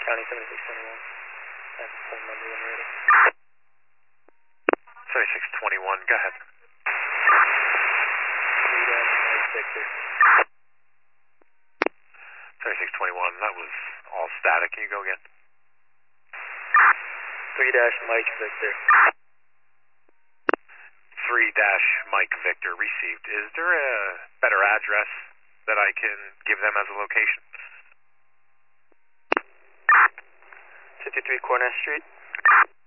County 7621. That's the phone number when ready. 7621, go ahead. 3-Mike Victor. 7621, that was all static. Can you go again? 3-Mike Victor. 3-Mike Victor received. Is there a better address that I can give them as a location? 53 Cornet Street.